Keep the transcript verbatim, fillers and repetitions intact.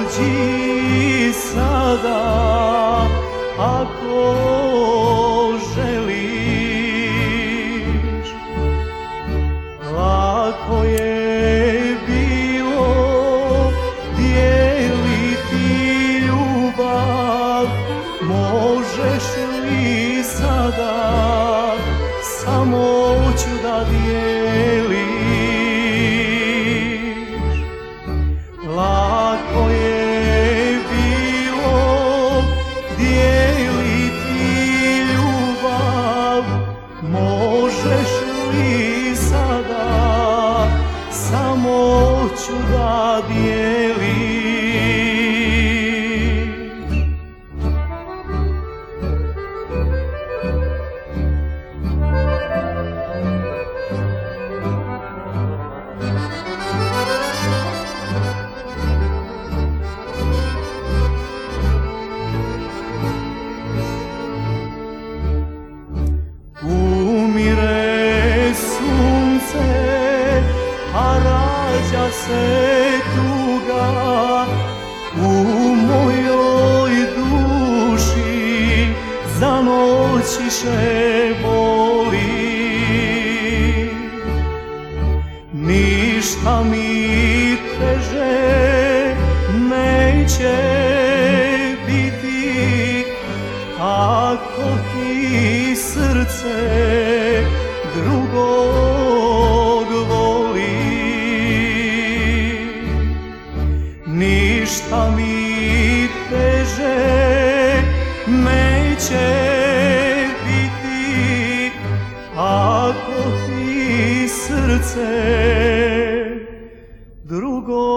dođi sada ako želiš. Lako je bilo dijeliti ljubav, možeš li sada samoću da dijeliš? Lako je bilo dijeliti ljubav, možeš li sada samoću da dijeliš? Umire sunce, a rađa se tuga u mojoj duši, zanoćiše boli. Ništa mi teže neće biti ako ti srce drugog voli. Ništa mi teže neće biti ako ti srce drugog